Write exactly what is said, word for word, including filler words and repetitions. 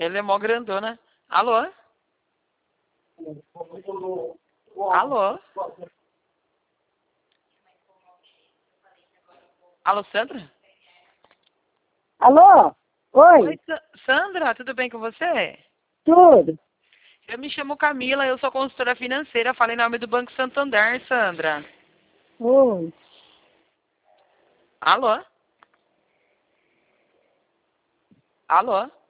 Ele é mó grandona. Alô? Alô? Alô, Sandra? Alô? Oi? Oi, Sa- Sandra, tudo bem com você? Tudo? Eu me chamo Camila, eu sou consultora financeira, falei em nome do Banco Santander, Sandra. Oi? Alô? Alô?